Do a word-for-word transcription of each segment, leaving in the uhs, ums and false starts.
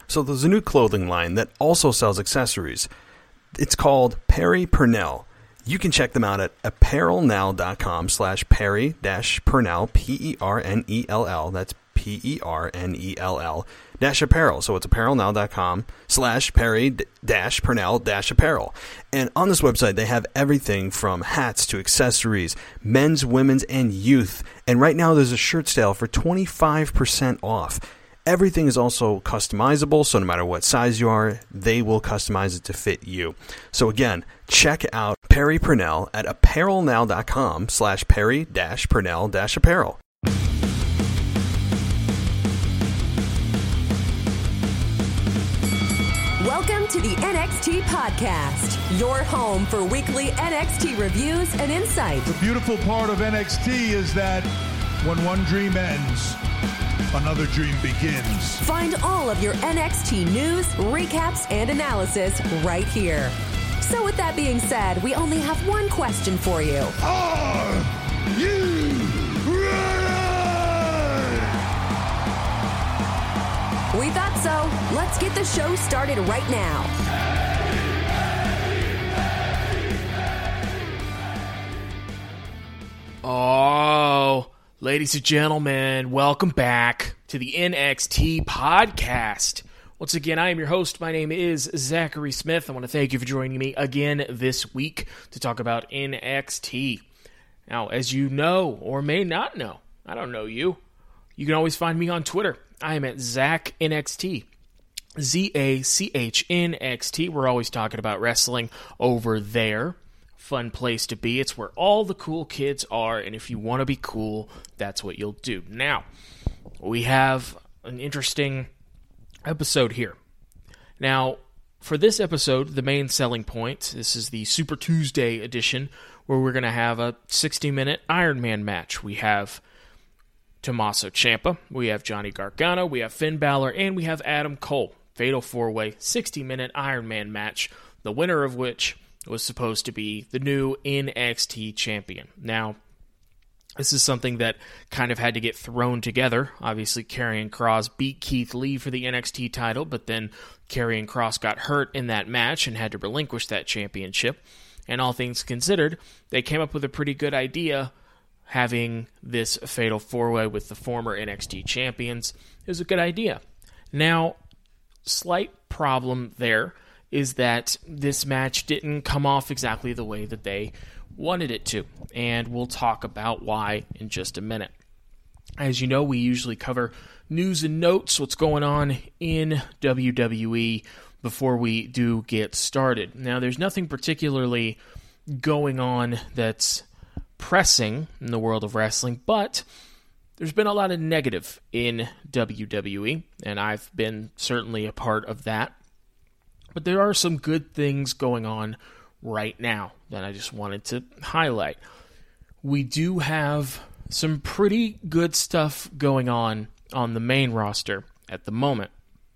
So there's a new clothing line that also sells accessories. It's called Perry Purnell. You can check them out at apparel now dot com slash Perry dash Purnell, P E R N E L L. That's P E R N E L L dash apparel. So it's apparel now dot com slash Perry dash Purnell dash apparel. And on this website, they have everything from hats to accessories, men's, women's, and youth. And right now, there's a shirt sale for twenty-five percent off. Everything is also customizable, so no matter what size you are, they will customize it to fit you. So again, check out Perry Purnell at apparel now dot com slash Perry dash Purnell dash apparel. Welcome to the N X T Podcast, your home for weekly N X T reviews and insight. The beautiful part of N X T is that when one dream ends, another dream begins. Find all of your N X T news, recaps, and analysis right here. So with that being said, we only have one question for you. Are you ready? We thought so. Let's get the show started right now. Oh, ladies and gentlemen, welcome back to the N X T Podcast. Once again, I am your host. My name is Zachary Smith. I want to thank you for joining me again this week to talk about N X T. Now, as you know, or may not know, I don't know you, you can always find me on Twitter. I am at Zach N X T, Z A C H N X T. We're always talking about wrestling over there. Fun place to be. It's where all the cool kids are, and if you want to be cool, that's what you'll do. Now, we have an interesting episode here. Now, for this episode, the main selling point, this is the Super Tuesday edition, where we're going to have a sixty-minute Iron Man match. We have Tommaso Ciampa, we have Johnny Gargano, we have Finn Balor, and we have Adam Cole. Fatal four-way, sixty-minute Iron Man match, the winner of which was supposed to be the new N X T champion. Now, this is something that kind of had to get thrown together. Obviously, Karrion Kross beat Keith Lee for the N X T title, but then Karrion Kross got hurt in that match and had to relinquish that championship. And all things considered, they came up with a pretty good idea having this fatal four-way with the former N X T champions. It was a good idea. Now, slight problem there is that this match didn't come off exactly the way that they wanted it to, and we'll talk about why in just a minute. As you know, we usually cover news and notes, what's going on in W W E before we do get started. Now, there's nothing particularly going on that's pressing in the world of wrestling, but there's been a lot of negative in W W E, and I've been certainly a part of that. But there are some good things going on right now that I just wanted to highlight. We do have some pretty good stuff going on on the main roster at the moment.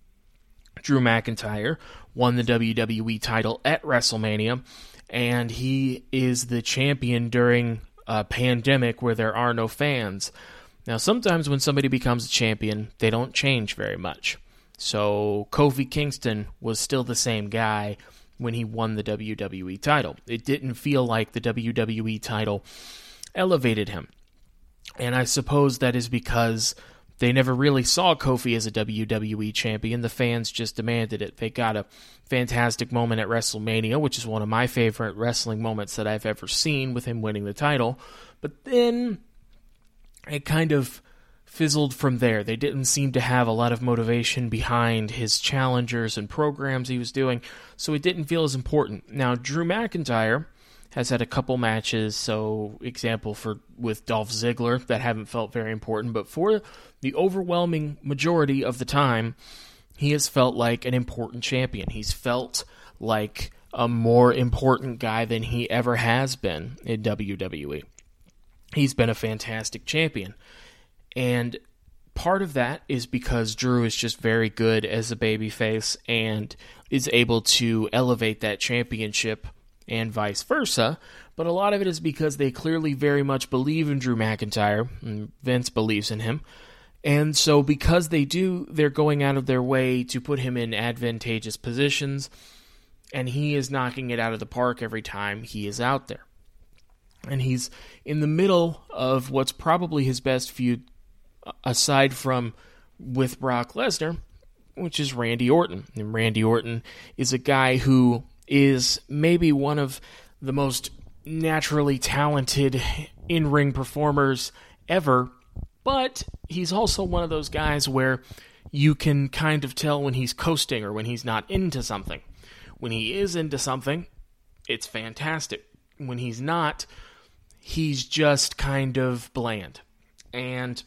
Drew McIntyre won the W W E title at WrestleMania, and he is the champion during a pandemic where there are no fans. Now, sometimes when somebody becomes a champion, they don't change very much. So Kofi Kingston was still the same guy when he won the W W E title. It didn't feel like the W W E title elevated him. And I suppose that is because they never really saw Kofi as a W W E champion. The fans just demanded it. They got a fantastic moment at WrestleMania, which is one of my favorite wrestling moments that I've ever seen with him winning the title. But then it kind of fizzled from there. They didn't seem to have a lot of motivation behind his challengers and programs he was doing, so it didn't feel as important. Now, Drew McIntyre has had a couple matches, so example for with Dolph Ziggler, that haven't felt very important, but for the overwhelming majority of the time, he has felt like an important champion. He's felt like a more important guy than he ever has been in W W E. He's been a fantastic champion. And part of that is because Drew is just very good as a babyface and is able to elevate that championship and vice versa. But a lot of it is because they clearly very much believe in Drew McIntyre, and Vince believes in him, And so because they do, they're going out of their way to put him in advantageous positions, and he is knocking it out of the park every time he is out there. And he's in the middle of what's probably his best feud, aside from with Brock Lesnar, which is Randy Orton. And Randy Orton is a guy who is maybe one of the most naturally talented in-ring performers ever, but he's also one of those guys where you can kind of tell when he's coasting or when he's not into something. When he is into something, it's fantastic. When he's not, he's just kind of bland. And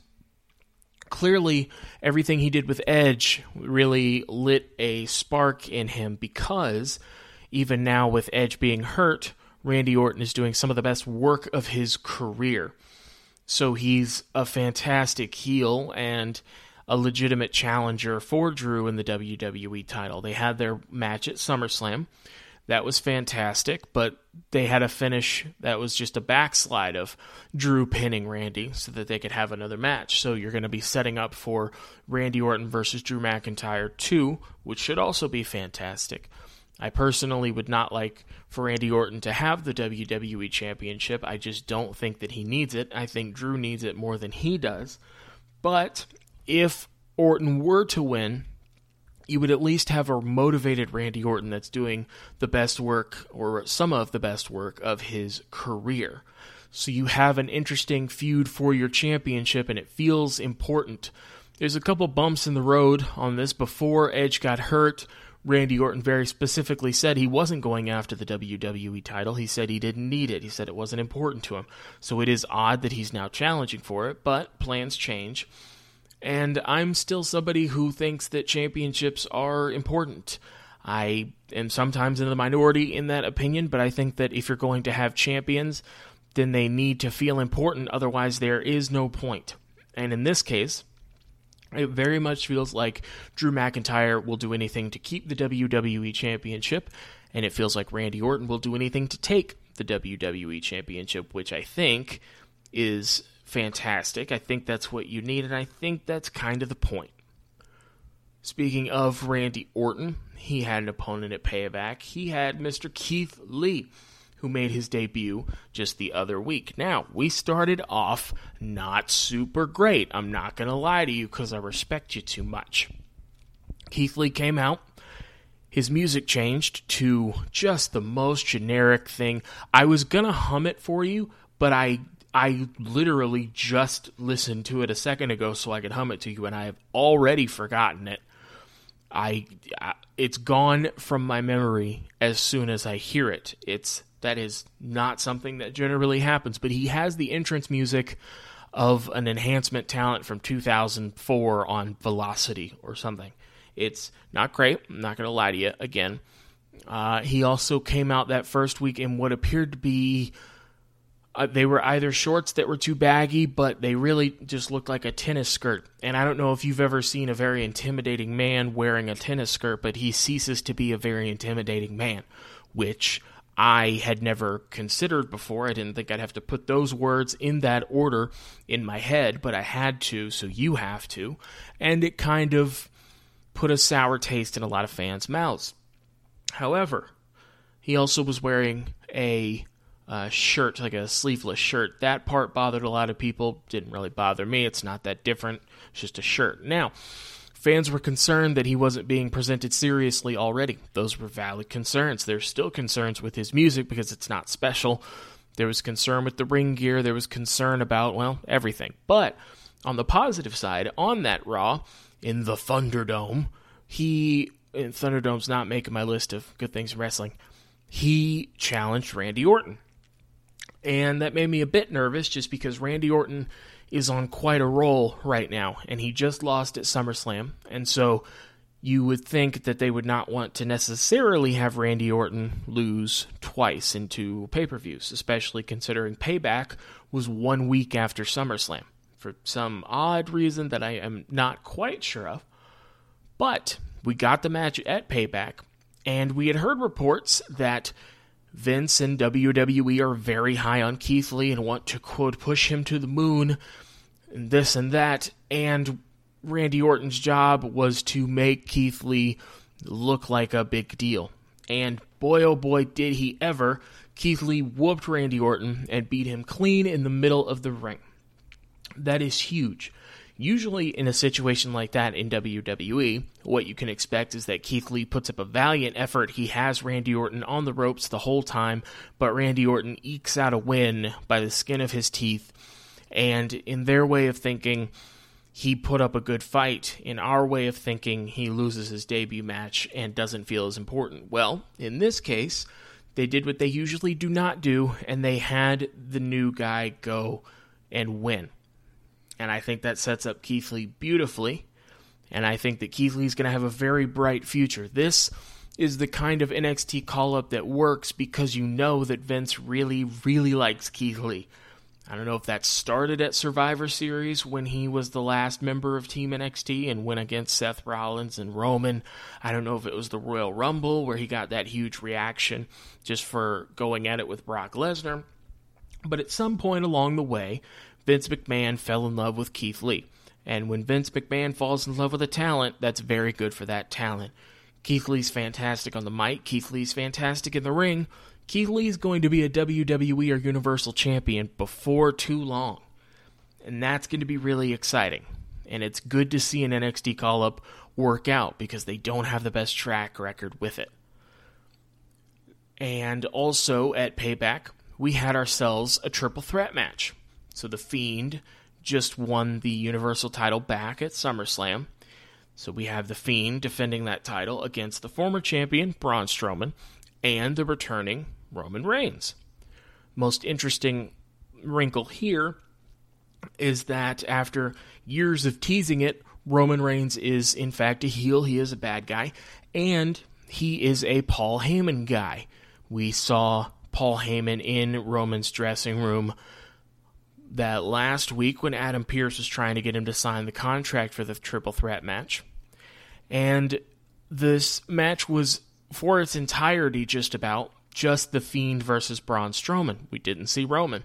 clearly, everything he did with Edge really lit a spark in him, because even now with Edge being hurt, Randy Orton is doing some of the best work of his career. So he's a fantastic heel and a legitimate challenger for Drew in the W W E title. They had their match at SummerSlam. That was fantastic, but they had a finish that was just a backslide of Drew pinning Randy so that they could have another match. So you're going to be setting up for Randy Orton versus Drew McIntyre two, which should also be fantastic. I personally would not like for Randy Orton to have the W W E Championship. I just don't think that he needs it. I think Drew needs it more than he does. But if Orton were to win, you would at least have a motivated Randy Orton that's doing the best work, or some of the best work, of his career. So you have an interesting feud for your championship, and it feels important. There's a couple bumps in the road on this. Before Edge got hurt, Randy Orton very specifically said he wasn't going after the W W E title. He said he didn't need it. He said it wasn't important to him. So it is odd that he's now challenging for it, but plans change. And I'm still somebody who thinks that championships are important. I am sometimes in the minority in that opinion, but I think that if you're going to have champions, then they need to feel important. Otherwise, there is no point. And in this case, it very much feels like Drew McIntyre will do anything to keep the W W E Championship, and it feels like Randy Orton will do anything to take the W W E Championship, which I think is fantastic. I think that's what you need, and I think that's kind of the point. Speaking of Randy Orton, he had an opponent at Payback. He had Mister Keith Lee, who made his debut just the other week. Now, we started off not super great. I'm not going to lie to you because I respect you too much. Keith Lee came out. His music changed to just the most generic thing. I was going to hum it for you, but I I literally just listened to it a second ago so I could hum it to you, and I have already forgotten it. I, I it's gone from my memory as soon as I hear it. It's that is not something that generally happens, but he has the entrance music of an enhancement talent from two thousand four on Velocity or something. It's not great, I'm not going to lie to you again. Uh, he also came out that first week in what appeared to be Uh, they were either shorts that were too baggy, but they really just looked like a tennis skirt. And I don't know if you've ever seen a very intimidating man wearing a tennis skirt, but he ceases to be a very intimidating man, which I had never considered before. I didn't think I'd have to put those words in that order in my head, but I had to, so you have to. And it kind of put a sour taste in a lot of fans' mouths. However, he also was wearing a Uh, shirt, like a sleeveless shirt. That part bothered a lot of people. Didn't really bother me. It's not that different. It's just a shirt. Now, fans were concerned that he wasn't being presented seriously already. Those were valid concerns. There's still concerns with his music because it's not special. There was concern with the ring gear. There was concern about, well, everything. But on the positive side, on that Raw, in the Thunderdome, he, and Thunderdome's not making my list of good things in wrestling, he challenged Randy Orton. And that made me a bit nervous just because Randy Orton is on quite a roll right now, and he just lost at SummerSlam. And so you would think that they would not want to necessarily have Randy Orton lose twice in two pay-per-views, especially considering Payback was one week after SummerSlam for some odd reason that I am not quite sure of. But we got the match at Payback, and we had heard reports that Vince and W W E are very high on Keith Lee and want to, quote, push him to the moon, and this and that. And Randy Orton's job was to make Keith Lee look like a big deal. And boy, oh boy, did he ever. Keith Lee whooped Randy Orton and beat him clean in the middle of the ring. That is huge. Usually in a situation like that in W W E, what you can expect is that Keith Lee puts up a valiant effort. He has Randy Orton on the ropes the whole time, but Randy Orton ekes out a win by the skin of his teeth. And in their way of thinking, he put up a good fight. In our way of thinking, he loses his debut match and doesn't feel as important. Well, in this case, they did what they usually do not do, and they had the new guy go and win. And I think that sets up Keith Lee beautifully. And I think that Keith Lee's going to have a very bright future. This is the kind of N X T call-up that works because you know that Vince really, really likes Keith Lee. I don't know if that started at Survivor Series when he was the last member of Team N X T and went against Seth Rollins and Roman. I don't know if it was the Royal Rumble where he got that huge reaction just for going at it with Brock Lesnar. But at some point along the way, Vince McMahon fell in love with Keith Lee. And when Vince McMahon falls in love with a talent, that's very good for that talent. Keith Lee's fantastic on the mic. Keith Lee's fantastic in the ring. Keith Lee's going to be a W W E or Universal Champion before too long. And that's going to be really exciting. And it's good to see an N X T call-up work out because they don't have the best track record with it. And also at Payback, we had ourselves a triple threat match. So The Fiend just won the Universal title back at SummerSlam. So we have The Fiend defending that title against the former champion, Braun Strowman, and the returning Roman Reigns. Most interesting wrinkle here is that after years of teasing it, Roman Reigns is in fact a heel, he is a bad guy, and he is a Paul Heyman guy. We saw Paul Heyman in Roman's dressing room that last week when Adam Pearce was trying to get him to sign the contract for the triple threat match. And this match was, for its entirety, just about just The Fiend versus Braun Strowman. We didn't see Roman.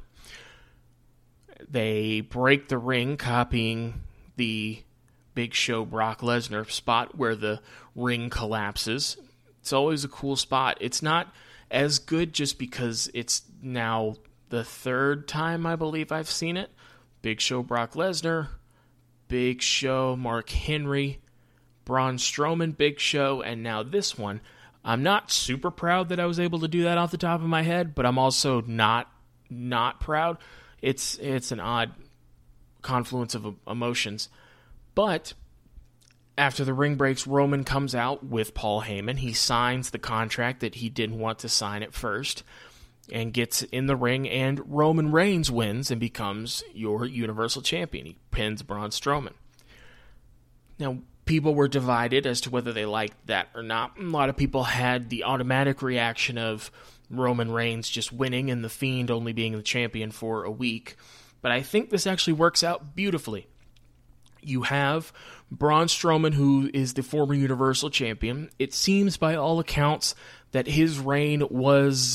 They break the ring, copying the Big Show Brock Lesnar spot where the ring collapses. It's always a cool spot. It's not as good just because it's now the third time I believe I've seen it. Big Show Brock Lesnar, Big Show Mark Henry, Braun Strowman, Big Show, and now this one. I'm not super proud that I was able to do that off the top of my head, but I'm also not not proud. It's it's an odd confluence of emotions. But after the ring breaks, Roman comes out with Paul Heyman. He signs the contract that he didn't want to sign at first and gets in the ring, and Roman Reigns wins and becomes your Universal Champion. He pins Braun Strowman. Now, people were divided as to whether they liked that or not. A lot of people had the automatic reaction of Roman Reigns just winning and The Fiend only being the champion for a week. But I think this actually works out beautifully. You have Braun Strowman, who is the former Universal Champion. It seems by all accounts that his reign was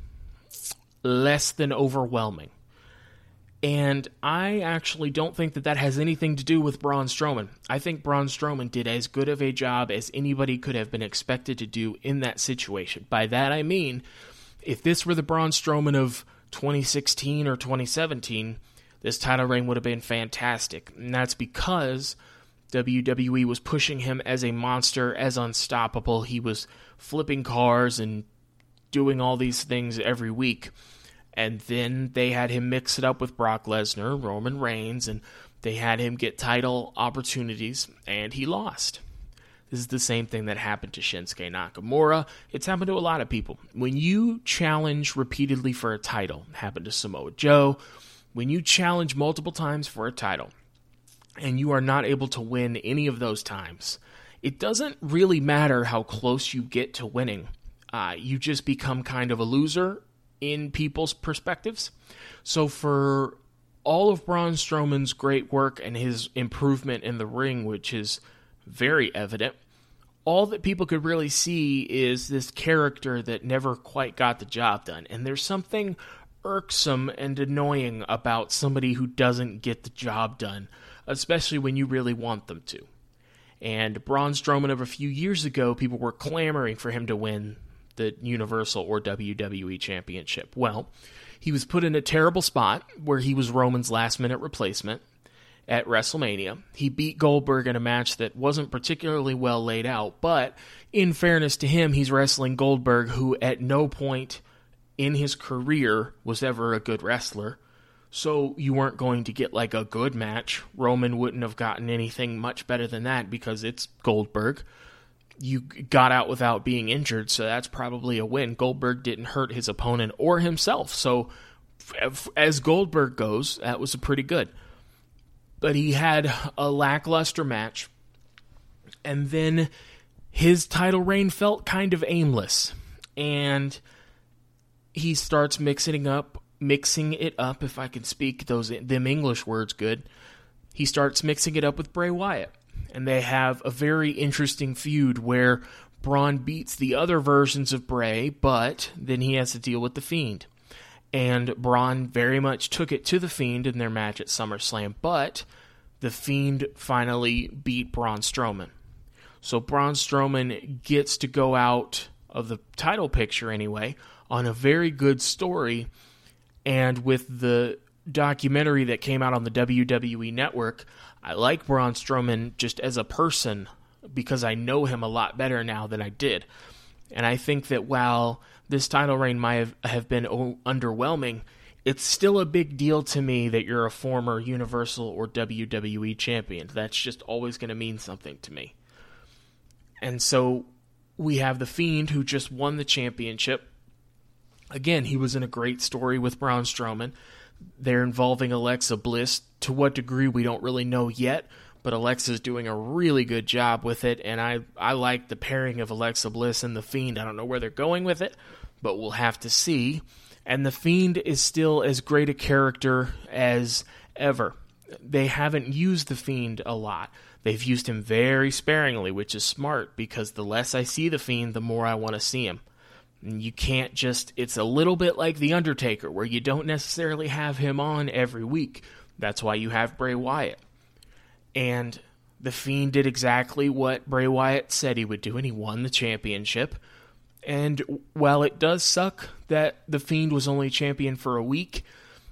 less than overwhelming. And I actually don't think that that has anything to do with Braun Strowman. I think Braun Strowman did as good of a job as anybody could have been expected to do in that situation. By that I mean, if this were the Braun Strowman of twenty sixteen or twenty seventeen, this title reign would have been fantastic. And that's because W W E was pushing him as a monster, as unstoppable. He was flipping cars and doing all these things every week. And then they had him mix it up with Brock Lesnar, Roman Reigns, and they had him get title opportunities, and he lost. This is the same thing that happened to Shinsuke Nakamura. It's happened to a lot of people. When you challenge repeatedly for a title, it happened to Samoa Joe. When you challenge multiple times for a title, and you are not able to win any of those times, it doesn't really matter how close you get to winning. Uh, you just become kind of a loser in people's perspectives. So for all of Braun Strowman's great work and his improvement in the ring, which is very evident, all that people could really see is this character that never quite got the job done. And there's something irksome and annoying about somebody who doesn't get the job done, especially when you really want them to. And Braun Strowman, of a few years ago, people were clamoring for him to win the Universal or W W E Championship. Well, he was put in a terrible spot where he was Roman's last-minute replacement at WrestleMania. He beat Goldberg in a match that wasn't particularly well laid out, but in fairness to him, he's wrestling Goldberg, who at no point in his career was ever a good wrestler. So you weren't going to get like a good match. Roman wouldn't have gotten anything much better than that because it's Goldberg. You got out without being injured, so that's probably a win. Goldberg didn't hurt his opponent or himself, so as Goldberg goes, that was pretty good. But he had a lackluster match, and then his title reign felt kind of aimless, and he starts mixing up, mixing it up, if I can speak those them English words good. He starts mixing it up with Bray Wyatt. And they have a very interesting feud where Braun beats the other versions of Bray, but then he has to deal with The Fiend. And Braun very much took it to The Fiend in their match at SummerSlam, but The Fiend finally beat Braun Strowman. So Braun Strowman gets to go out of the title picture anyway on a very good story, and with the documentary that came out on the W W E Network, I like Braun Strowman just as a person because I know him a lot better now than I did. And I think that while this title reign might have, have been o- underwhelming, it's still a big deal to me that you're a former Universal or W W E champion. That's just always going to mean something to me. And so we have The Fiend, who just won the championship. Again, he was in a great story with Braun Strowman. They're involving Alexa Bliss. To what degree, we don't really know yet, but Alexa's doing a really good job with it, and I, I like the pairing of Alexa Bliss and The Fiend. I don't know where they're going with it, but we'll have to see. And The Fiend is still as great a character as ever. They haven't used The Fiend a lot. They've used him very sparingly, which is smart, because the less I see The Fiend, the more I want to see him. And you can't just, it's a little bit like The Undertaker, where you don't necessarily have him on every week. That's why you have Bray Wyatt. And The Fiend did exactly what Bray Wyatt said he would do, and he won the championship. And while it does suck that The Fiend was only champion for a week,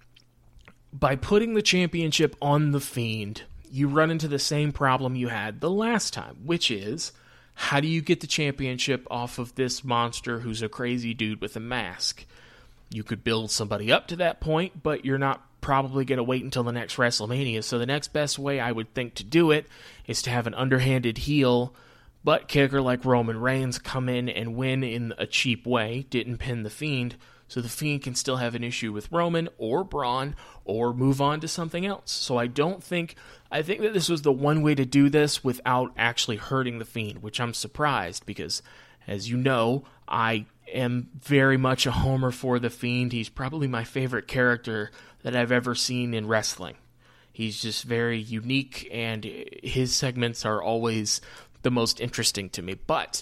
by putting the championship on The Fiend, you run into the same problem you had the last time, which is, how do you get the championship off of this monster who's a crazy dude with a mask? You could build somebody up to that point, but you're not probably going to wait until the next WrestleMania. So the next best way I would think to do it is to have an underhanded heel butt kicker like Roman Reigns come in and win in a cheap way, didn't pin The Fiend, so The Fiend can still have an issue with Roman or Braun or move on to something else. So I don't think, I think that this was the one way to do this without actually hurting The Fiend, which I'm surprised because, as you know, I am very much a homer for The Fiend. He's probably my favorite character that I've ever seen in wrestling. He's just very unique, and his segments are always the most interesting to me. But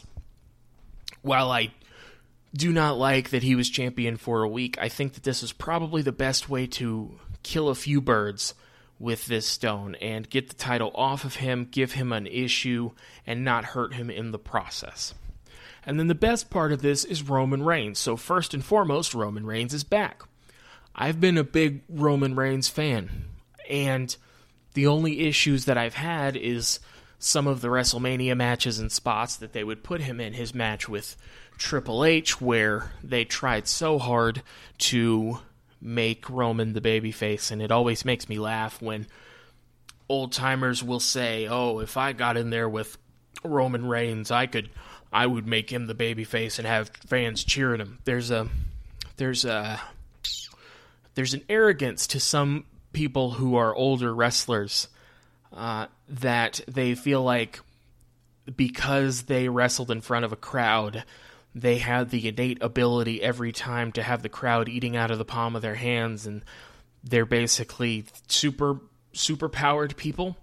while I do not like that he was champion for a week, I think that this is probably the best way to kill a few birds with this stone and get the title off of him, give him an issue, and not hurt him in the process. And then the best part of this is Roman Reigns. So first and foremost, Roman Reigns is back. I've been a big Roman Reigns fan, and the only issues that I've had is some of the WrestleMania matches and spots that they would put him in. His match with Triple H, where they tried so hard to make Roman the babyface, and it always makes me laugh when old-timers will say, oh, if I got in there with Roman Reigns, I could, I would make him the babyface and have fans cheering him. There's a, there's a, there's an arrogance to some people who are older wrestlers uh, that they feel like because they wrestled in front of a crowd, they had the innate ability every time to have the crowd eating out of the palm of their hands, and they're basically super, super powered people.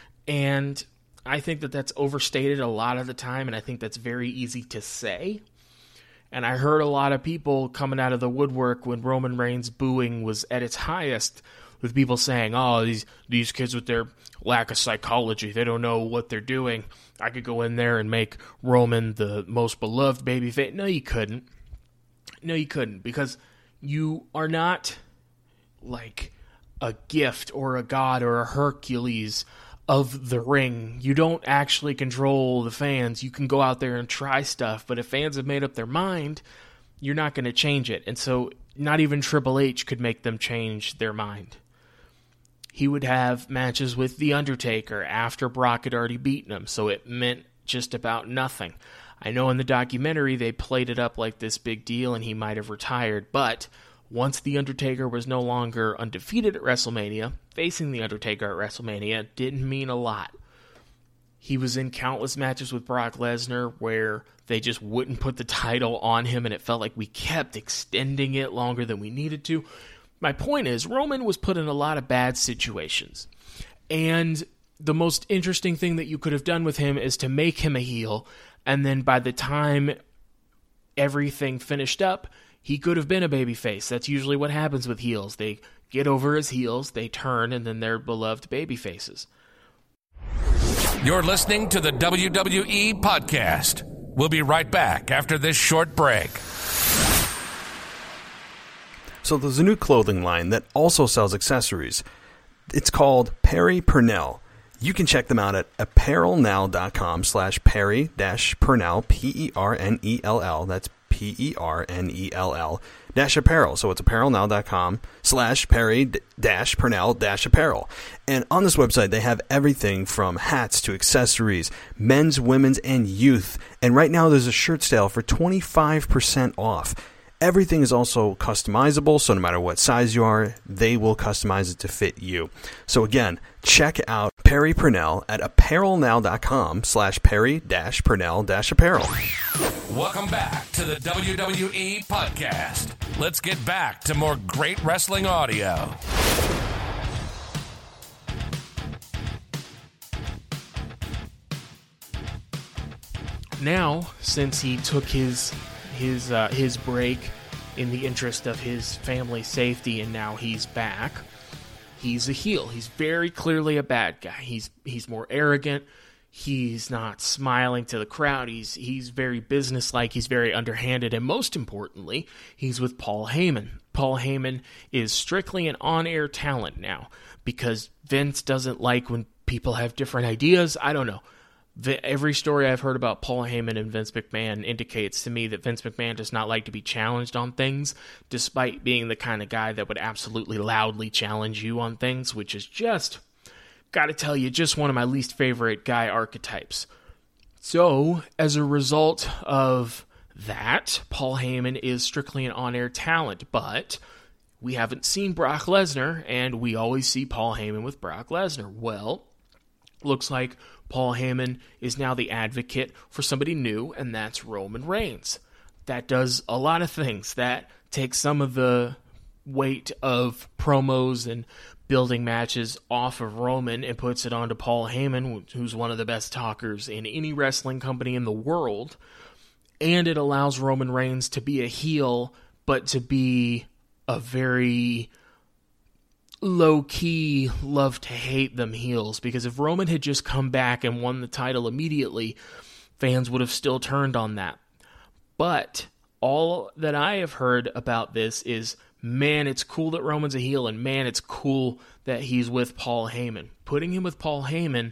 And I think that that's overstated a lot of the time, and I think that's very easy to say. And I heard a lot of people coming out of the woodwork when Roman Reigns' booing was at its highest, with people saying, oh, these these kids with their lack of psychology, they don't know what they're doing. I could go in there and make Roman the most beloved babyface. No, you couldn't. No, you couldn't, because you are not like a gift or a god or a Hercules of the ring. You don't actually control the fans. You can go out there and try stuff, but if fans have made up their mind, you're not going to change it. And so not even Triple H could make them change their mind. He would have matches with The Undertaker after Brock had already beaten him, so it meant just about nothing. I know in the documentary they played it up like this big deal and he might have retired, but once The Undertaker was no longer undefeated at WrestleMania, facing The Undertaker at WrestleMania didn't mean a lot. He was in countless matches with Brock Lesnar where they just wouldn't put the title on him, and it felt like we kept extending it longer than we needed to. My point is, Roman was put in a lot of bad situations, and the most interesting thing that you could have done with him is to make him a heel, and then by the time everything finished up, he could have been a babyface. That's usually what happens with heels. They get over as heels, they turn, and then they're beloved babyfaces. You're listening to the W W E Podcast. We'll be right back after this short break. So there's a new clothing line that also sells accessories. It's called Perry Purnell. You can check them out at apparelnow.com slash Perry dash Purnell, P E R N E L L. That's P E R N E L L dash apparel. So it's apparelnow.com slash Perry dash Purnell dash apparel. And on this website, they have everything from hats to accessories, men's, women's, and youth. And right now there's a shirt sale for twenty-five percent off. Everything is also customizable, so no matter what size you are, they will customize it to fit you. So again, check out Perry Purnell at apparelnow.com slash Perry dash Purnell dash apparel. Welcome back to the W W E Podcast. Let's get back to more great wrestling audio. Now, since he took his his uh, his break in the interest of his family's safety, and now he's back, he's a heel. He's very clearly a bad guy. He's he's more arrogant. He's not smiling to the crowd. He's he's very businesslike. He's very underhanded, and most importantly, he's with Paul Heyman. Paul Heyman is strictly an on-air talent now because Vince doesn't like when people have different ideas. I don't know. Every story I've heard about Paul Heyman and Vince McMahon indicates to me that Vince McMahon does not like to be challenged on things, despite being the kind of guy that would absolutely loudly challenge you on things, which is just, gotta tell you, just one of my least favorite guy archetypes. So, as a result of that, Paul Heyman is strictly an on-air talent, but we haven't seen Brock Lesnar, and we always see Paul Heyman with Brock Lesnar. Well, looks like Paul Heyman is now the advocate for somebody new, and that's Roman Reigns. That does a lot of things. That takes some of the weight of promos and building matches off of Roman and puts it onto Paul Heyman, who's one of the best talkers in any wrestling company in the world. And it allows Roman Reigns to be a heel, but to be a very low-key, love-to-hate them heels, because if Roman had just come back and won the title immediately, fans would have still turned on that. But all that I have heard about this is, man, it's cool that Roman's a heel, and man, it's cool that he's with Paul Heyman. Putting him with Paul Heyman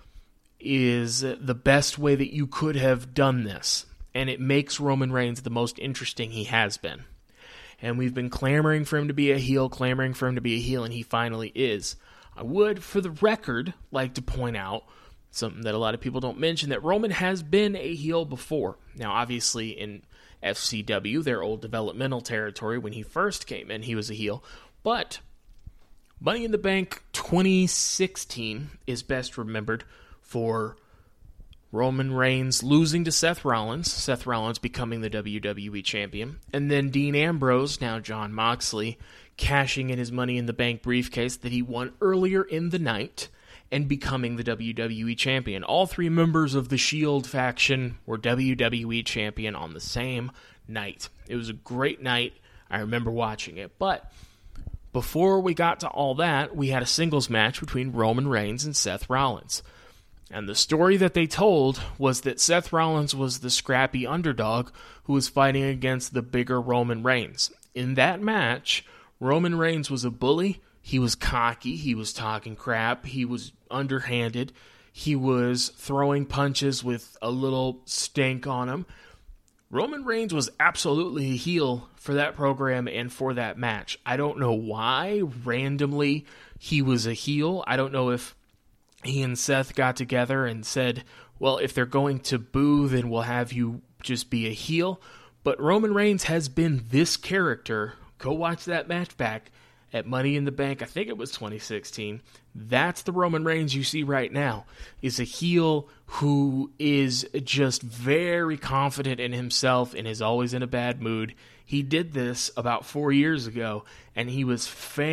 is the best way that you could have done this, and it makes Roman Reigns the most interesting he has been. And we've been clamoring for him to be a heel, clamoring for him to be a heel, and he finally is. I would, for the record, like to point out something that a lot of people don't mention, that Roman has been a heel before. Now, obviously, in F C W, their old developmental territory, when he first came in, he was a heel. But Money in the Bank twenty sixteen is best remembered for Roman Reigns losing to Seth Rollins, Seth Rollins becoming the W W E champion, and then Dean Ambrose, now Jon Moxley, cashing in his Money in the Bank briefcase that he won earlier in the night and becoming the W W E champion. All three members of the Shield faction were W W E champion on the same night. It was a great night. I remember watching it. But before we got to all that, we had a singles match between Roman Reigns and Seth Rollins. And the story that they told was that Seth Rollins was the scrappy underdog who was fighting against the bigger Roman Reigns. In that match, Roman Reigns was a bully. He was cocky. He was talking crap. He was underhanded. He was throwing punches with a little stank on him. Roman Reigns was absolutely a heel for that program and for that match. I don't know why randomly he was a heel. I don't know if he and Seth got together and said, well, if they're going to boo, then we'll have you just be a heel. But Roman Reigns has been this character. Go watch that match back at Money in the Bank. I think it was twenty sixteen. That's the Roman Reigns you see right now, is a heel who is just very confident in himself and is always in a bad mood. He did this about four years ago, and he was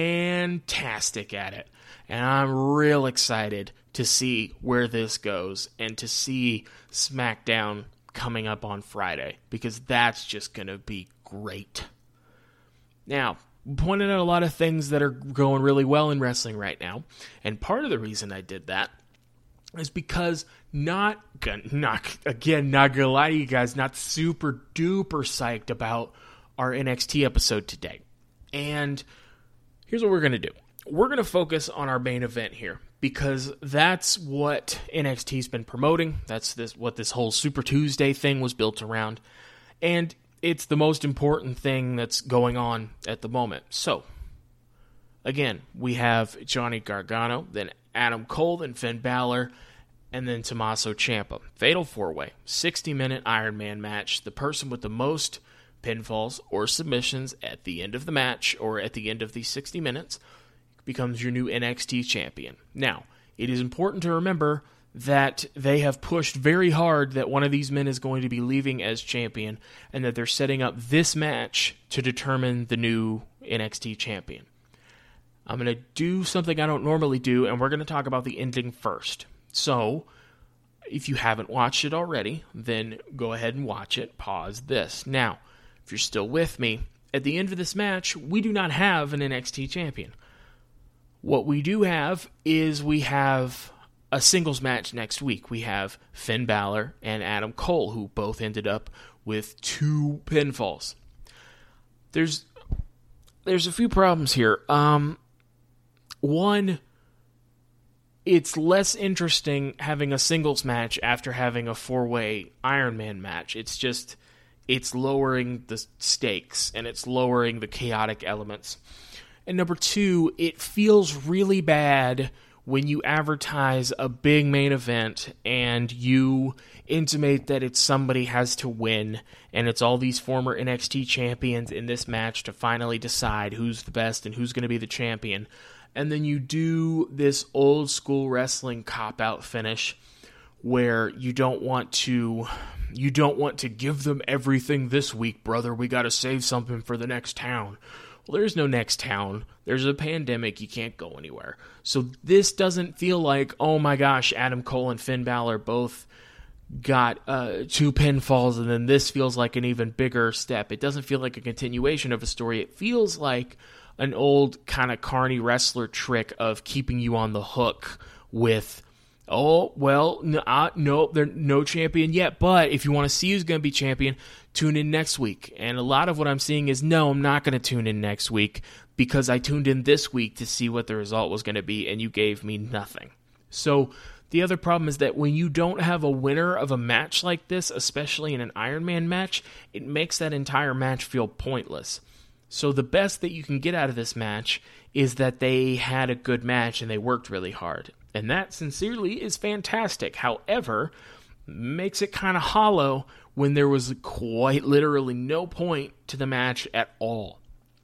fantastic at it. And I'm real excited to see where this goes and to see SmackDown coming up on Friday, because that's just going to be great. Now, pointed out a lot of things that are going really well in wrestling right now, and part of the reason I did that is because not, not again, not gonna lie to you guys, not super duper psyched about our N X T episode today. And here's what we're gonna do. We're gonna focus on our main event here, because that's what N X T's been promoting. That's this what this whole Super Tuesday thing was built around. And it's the most important thing that's going on at the moment. So, again, we have Johnny Gargano, then Adam Cole, then Finn Balor, and then Tommaso Ciampa. Fatal four-way, sixty-minute Iron Man match. The person with the most pinfalls or submissions at the end of the match, or at the end of the sixty minutes, becomes your new N X T champion. Now, it is important to remember that they have pushed very hard that one of these men is going to be leaving as champion, and that they're setting up this match to determine the new N X T champion. I'm going to do something I don't normally do, and we're going to talk about the ending first. So, if you haven't watched it already, then go ahead and watch it. Pause this. Now, if you're still with me, at the end of this match, we do not have an N X T champion. What we do have is we have a singles match next week. We have Finn Balor and Adam Cole, who both ended up with two pinfalls. There's there's a few problems here. Um, one, it's less interesting having a singles match after having a four-way Iron Man match. It's just, it's lowering the stakes, and it's lowering the chaotic elements. And number two, it feels really bad when you advertise a big main event and you intimate that it's somebody has to win, and it's all these former N X T champions in this match to finally decide who's the best and who's going to be the champion. And then you do this old school wrestling cop-out finish where you don't want to you don't want to give them everything this week, brother. We got to save something for the next town. Well, there's no next town. There's a pandemic. You can't go anywhere. So this doesn't feel like, oh my gosh, Adam Cole and Finn Balor both got uh, two pinfalls, and then this feels like an even bigger step. It doesn't feel like a continuation of a story. It feels like an old kind of carny wrestler trick of keeping you on the hook with, oh, well, no, uh, no, there's no champion yet, but if you want to see who's going to be champion, tune in next week. And a lot of what I'm seeing is, no, I'm not going to tune in next week because I tuned in this week to see what the result was going to be, and you gave me nothing. So the other problem is that when you don't have a winner of a match like this, especially in an Iron Man match, it makes that entire match feel pointless. So the best that you can get out of this match is that they had a good match and they worked really hard. And that, sincerely, is fantastic. However, makes it kind of hollow when there was quite literally no point to the match at all.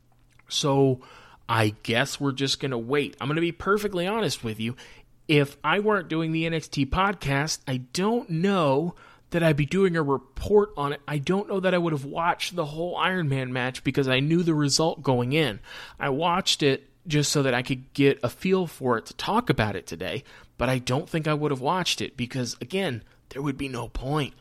So I guess we're just going to wait. I'm going to be perfectly honest with you. If I weren't doing the N X T podcast, I don't know that I'd be doing a report on it. I don't know that I would have watched the whole Iron Man match because I knew the result going in. I watched it just so that I could get a feel for it to talk about it today, but I don't think I would have watched it because, again, there would be no point.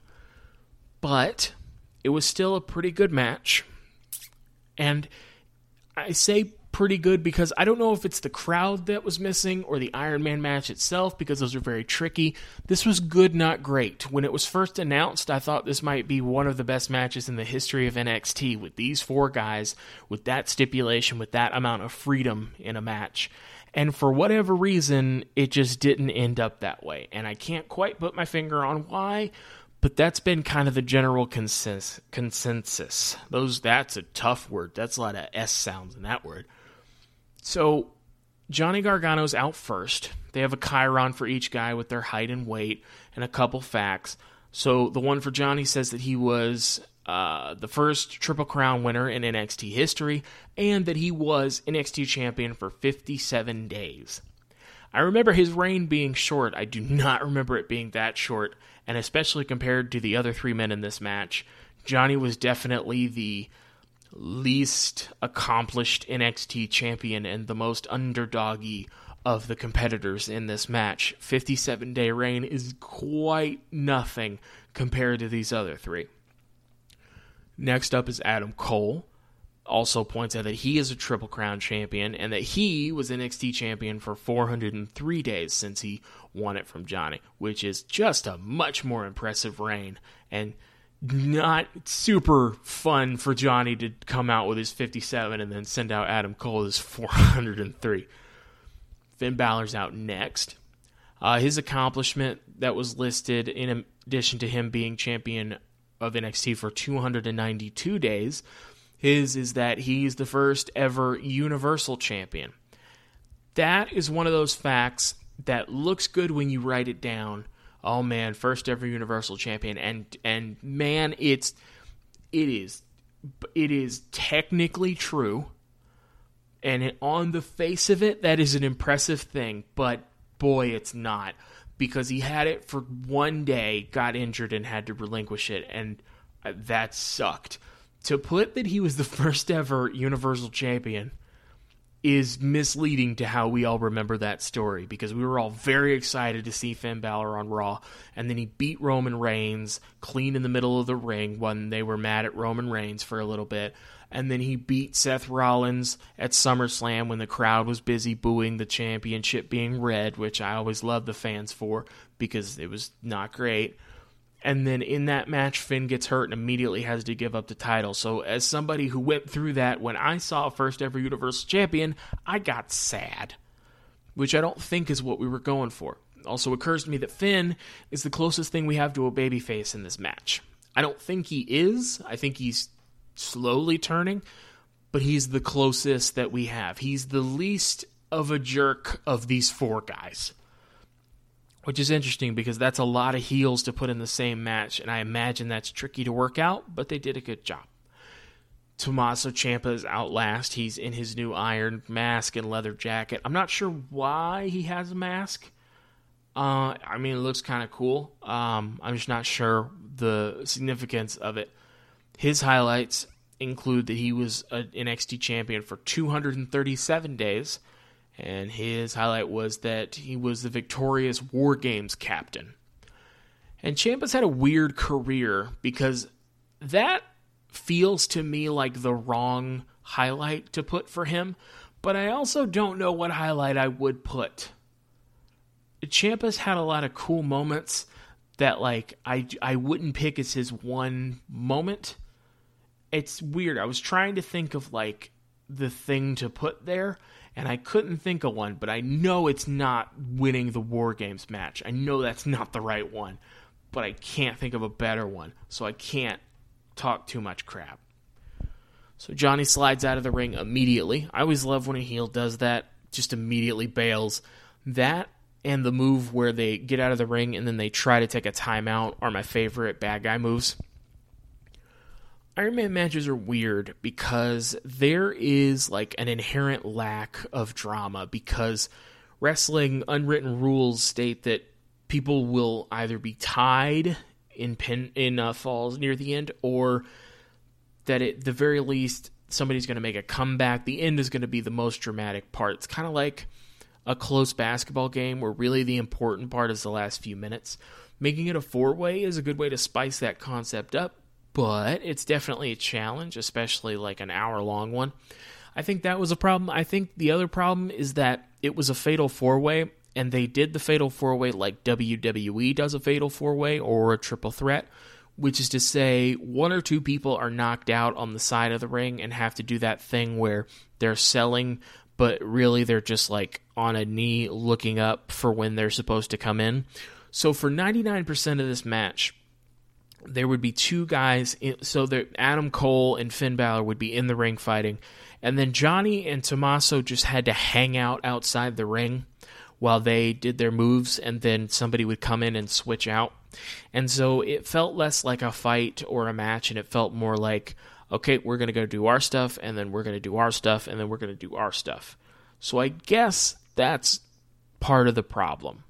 But it was still a pretty good match, and I say pretty good because I don't know if it's the crowd that was missing or the Iron Man match itself, because those are very tricky. This was good, not great. When it was first announced, I thought this might be one of the best matches in the history of N X T, with these four guys, with that stipulation, with that amount of freedom in a match. And for whatever reason, it just didn't end up that way. And I can't quite put my finger on why, but that's been kind of the general consensus. consensus. Those That's a tough word. That's a lot of S sounds in that word. So, Johnny Gargano's out first. They have a chyron for each guy with their height and weight and a couple facts. So, the one for Johnny says that he was uh, the first Triple Crown winner in N X T history, and that he was N X T champion for fifty-seven days. I remember his reign being short. I do not remember it being that short, and especially compared to the other three men in this match, Johnny was definitely the least accomplished N X T champion and the most underdoggy of the competitors in this match. fifty-seven day reign is quite nothing compared to these other three. Next up is Adam Cole. Also points out that he is a Triple Crown champion and that he was N X T champion for four hundred three days since he won it from Johnny, which is just a much more impressive reign and not super fun for Johnny to come out with his fifty-seven and then send out Adam Cole his four hundred three. Finn Balor's out next. Uh, his accomplishment that was listed, in addition to him being champion of N X T for two hundred ninety-two days, his is that he's the first ever Universal Champion. That is one of those facts that looks good when you write it down. Oh man, first ever Universal Champion, and and man, it's it is it is technically true, and it, on the face of it, that is an impressive thing. But boy, it's not, because he had it for one day, got injured, and had to relinquish it, and that sucked. To put that he was the first ever Universal Champion is misleading to how we all remember that story, because we were all very excited to see Finn Balor on Raw, and then he beat Roman Reigns clean in the middle of the ring when they were mad at Roman Reigns for a little bit, and then he beat Seth Rollins at SummerSlam when the crowd was busy booing the championship being red, which I always loved the fans for because it was not great. And then in that match, Finn gets hurt and immediately has to give up the title. So as somebody who went through that, when I saw first ever Universal Champion, I got sad, which I don't think is what we were going for. Also occurs to me that Finn is the closest thing we have to a babyface in this match. I don't think he is. I think he's slowly turning, but he's the closest that we have. He's the least of a jerk of these four guys, which is interesting because that's a lot of heels to put in the same match, and I imagine that's tricky to work out, but they did a good job. Tommaso Ciampa is out last. He's in his new iron mask and leather jacket. I'm not sure why he has a mask. Uh, I mean, it looks kind of cool. Um, I'm just not sure the significance of it. His highlights include that he was an N X T champion for two hundred thirty-seven days, and his highlight was that he was the victorious War Games captain. And Ciampa's had a weird career because that feels to me like the wrong highlight to put for him, but I also don't know what highlight I would put. Ciampa's had a lot of cool moments that like I, I wouldn't pick as his one moment. It's weird. I was trying to think of like the thing to put there, and I couldn't think of one, but I know it's not winning the War Games match. I know that's not the right one, but I can't think of a better one, so I can't talk too much crap. So Johnny slides out of the ring immediately. I always love when a heel does that, just immediately bails. That and the move where they get out of the ring and then they try to take a timeout are my favorite bad guy moves. Iron Man matches are weird because there is like an inherent lack of drama, because wrestling unwritten rules state that people will either be tied in pin in uh, falls near the end, or that at the very least somebody's going to make a comeback. The end is going to be the most dramatic part. It's kind of like a close basketball game where really the important part is the last few minutes. Making it a four-way is a good way to spice that concept up, but it's definitely a challenge, especially like an hour-long one. I think that was a problem. I think the other problem is that it was a fatal four-way, and they did the fatal four-way like W W E does a fatal four-way or a triple threat, which is to say one or two people are knocked out on the side of the ring and have to do that thing where they're selling, but really they're just like on a knee looking up for when they're supposed to come in. So for ninety-nine percent of this match, there would be two guys, in, so that Adam Cole and Finn Balor would be in the ring fighting, and then Johnny and Tommaso just had to hang out outside the ring while they did their moves, and then somebody would come in and switch out. And so it felt less like a fight or a match, and it felt more like, okay, we're going to go do our stuff, and then we're going to do our stuff, and then we're going to do our stuff. So I guess that's part of the problem.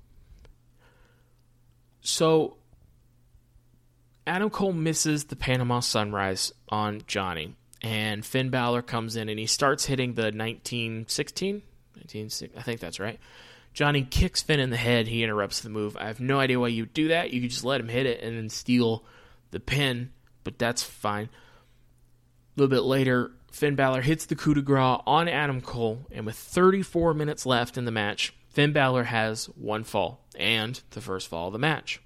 So Adam Cole misses the Panama Sunrise on Johnny, and Finn Balor comes in, and he starts hitting the nineteen sixteen? nineteen, I think that's right. Johnny kicks Finn in the head. He interrupts the move. I have no idea why you would do that. You could just let him hit it and then steal the pin, but that's fine. A little bit later, Finn Balor hits the coup de grace on Adam Cole, and with thirty-four minutes left in the match, Finn Balor has one fall, and the first fall of the match.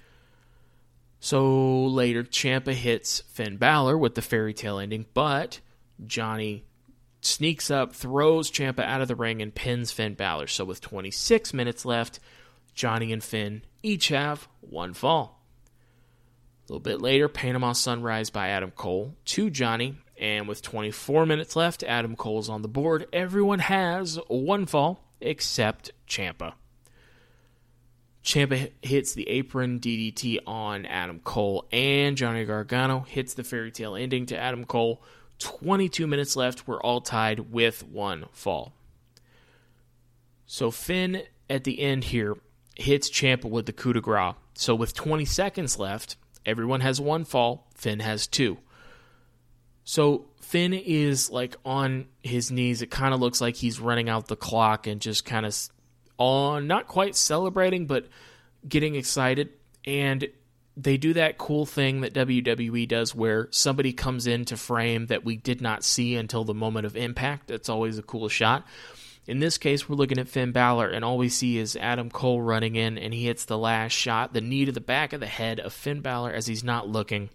So later, Ciampa hits Finn Balor with the fairy tale ending, but Johnny sneaks up, throws Ciampa out of the ring, and pins Finn Balor. So with twenty-six minutes left, Johnny and Finn each have one fall. A little bit later, Panama Sunrise by Adam Cole to Johnny, and with twenty-four minutes left, Adam Cole's on the board. Everyone has one fall except Ciampa. Ciampa hits the apron D D T on Adam Cole, and Johnny Gargano hits the fairy tale ending to Adam Cole. twenty-two minutes left. We're all tied with one fall. So Finn, at the end here, hits Ciampa with the coup de grace. So with twenty seconds left, everyone has one fall. Finn has two. So Finn is like on his knees. It kind of looks like he's running out the clock and just kind of on, not quite celebrating, but getting excited. And they do that cool thing that W W E does where somebody comes into frame that we did not see until the moment of impact. That's always a cool shot. In this case, we're looking at Finn Balor, and all we see is Adam Cole running in, and he hits the last shot, the knee to the back of the head of Finn Balor as he's not looking,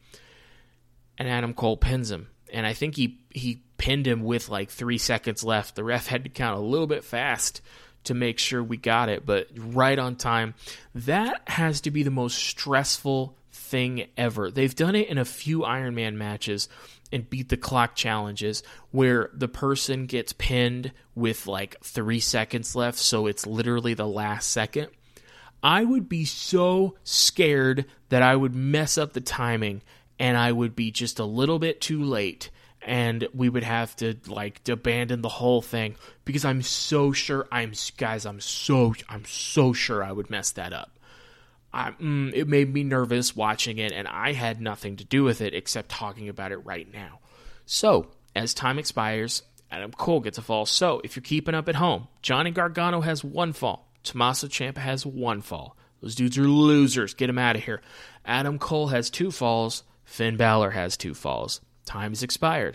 and Adam Cole pins him. And I think he, he pinned him with like three seconds left. The ref had to count a little bit fast to make sure we got it, but right on time. That has to be the most stressful thing ever. They've done it in a few Iron Man matches and beat the clock challenges where the person gets pinned with like three seconds left, so it's literally the last second. I would be so scared that I would mess up the timing and I would be just a little bit too late, and we would have to like abandon the whole thing because I'm so sure I'm guys I'm so I'm so sure I would mess that up. I, mm, it made me nervous watching it, and I had nothing to do with it except talking about it right now. So as time expires, Adam Cole gets a fall. So if you're keeping up at home, Johnny Gargano has one fall. Tommaso Ciampa has one fall. Those dudes are losers. Get them out of here. Adam Cole has two falls. Finn Balor has two falls. Time has expired.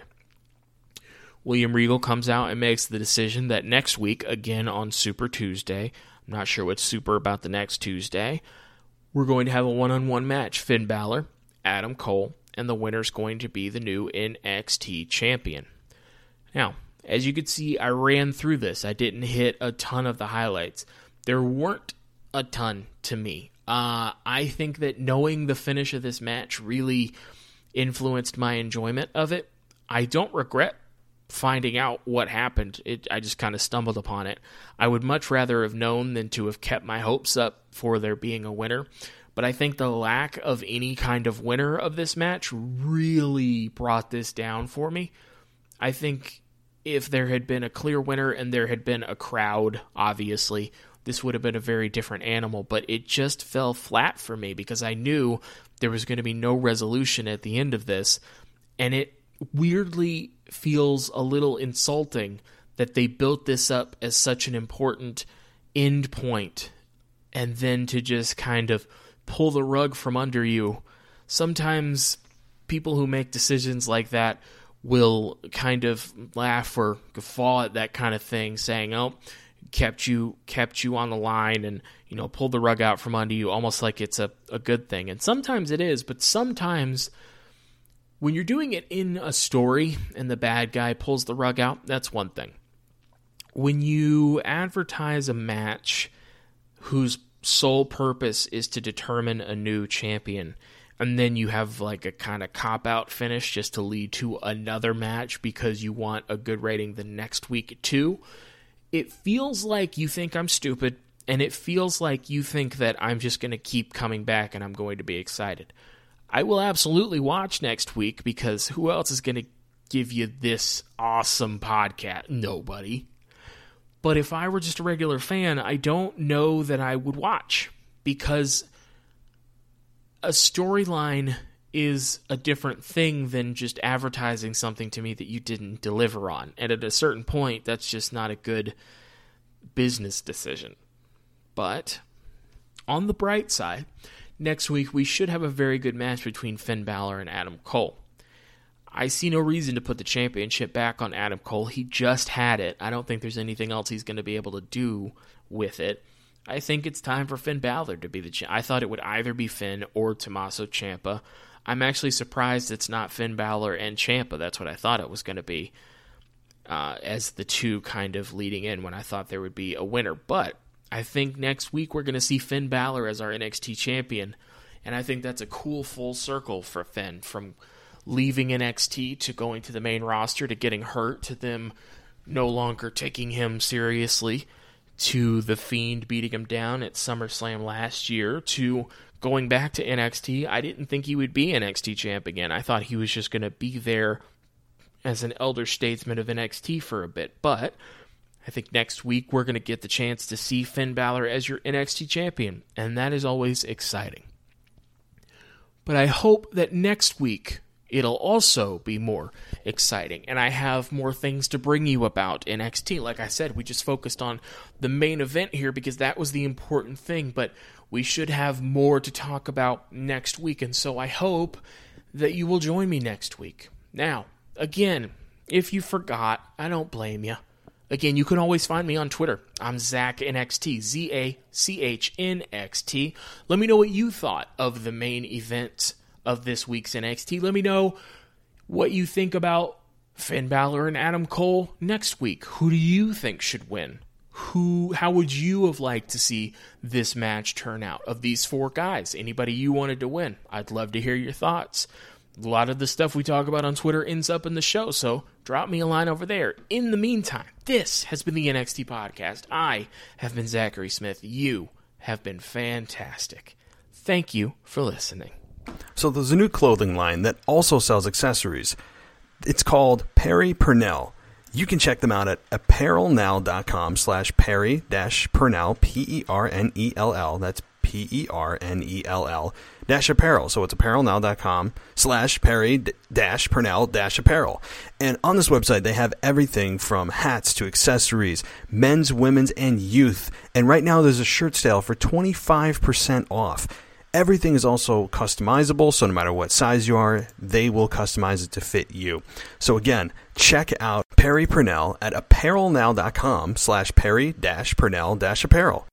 William Regal comes out and makes the decision that next week, again on Super Tuesday, I'm not sure what's super about the next Tuesday, we're going to have a one-on-one match. Finn Balor, Adam Cole, and the winner's going to be the new N X T champion. Now, as you can see, I ran through this. I didn't hit a ton of the highlights. There weren't a ton to me. Uh, I think that knowing the finish of this match really influenced my enjoyment of it. I don't regret finding out what happened. It, I just kind of stumbled upon it. I would much rather have known than to have kept my hopes up for there being a winner. But I think the lack of any kind of winner of this match really brought this down for me. I think if there had been a clear winner and there had been a crowd, obviously, this would have been a very different animal. But it just fell flat for me because I knew there was going to be no resolution at the end of this. And it weirdly feels a little insulting that they built this up as such an important end point, and then to just kind of pull the rug from under you. Sometimes people who make decisions like that will kind of laugh or guffaw at that kind of thing, saying, oh, kept you kept you on the line and, you know, pulled the rug out from under you, almost like it's a, a good thing. And sometimes it is, but sometimes when you're doing it in a story and the bad guy pulls the rug out, that's one thing. When you advertise a match whose sole purpose is to determine a new champion, and then you have like a kind of cop-out finish just to lead to another match because you want a good rating the next week too, it feels like you think I'm stupid, and it feels like you think that I'm just going to keep coming back and I'm going to be excited. I will absolutely watch next week, because who else is going to give you this awesome podcast? Nobody. But if I were just a regular fan, I don't know that I would watch, because a storyline is a different thing than just advertising something to me that you didn't deliver on. And at a certain point, that's just not a good business decision. But on the bright side, next week we should have a very good match between Finn Balor and Adam Cole. I see no reason to put the championship back on Adam Cole. He just had it. I don't think there's anything else he's going to be able to do with it. I think it's time for Finn Balor to be the champ. I thought it would either be Finn or Tommaso Ciampa. I'm actually surprised it's not Finn Balor and Ciampa. That's what I thought it was going to be, uh, as the two kind of leading in when I thought there would be a winner. But I think next week we're going to see Finn Balor as our N X T champion, and I think that's a cool full circle for Finn, from leaving N X T to going to the main roster to getting hurt to them no longer taking him seriously, to The Fiend beating him down at SummerSlam last year, to going back to N X T. I didn't think he would be N X T champ again. I thought he was just going to be there as an elder statesman of N X T for a bit. But I think next week we're going to get the chance to see Finn Balor as your N X T champion, and that is always exciting. But I hope that next week it'll also be more exciting, and I have more things to bring you about N X T. Like I said, we just focused on the main event here because that was the important thing, but we should have more to talk about next week, and so I hope that you will join me next week. Now, again, if you forgot, I don't blame you. Again, you can always find me on Twitter. I'm Zach N X T, Z A C H N X T. Let me know what you thought of the main event of this week's N X T. Let me know what you think about Finn Balor and Adam Cole next week. Who do you think should win? Who? How would you have liked to see this match turn out of these four guys? Anybody you wanted to win? I'd love to hear your thoughts. A lot of the stuff we talk about on Twitter ends up in the show, so drop me a line over there. In the meantime, this has been the N X T Podcast. I have been Zachary Smith. You have been fantastic. Thank you for listening. So there's a new clothing line that also sells accessories. It's called Perry Purnell. You can check them out at apparel now dot com slash Perry dash Purnell, P E R N E L L. That's P E R N E L L dash apparel. So it's apparel now dot com slash Perry dash Purnell dash apparel. And on this website, they have everything from hats to accessories, men's, women's, and youth. And right now, there's a shirt sale for twenty-five percent off. Everything is also customizable, so no matter what size you are, they will customize it to fit you. So again, check out Perry Purnell at apparel now dot com slash Perry dash Purnell dash apparel.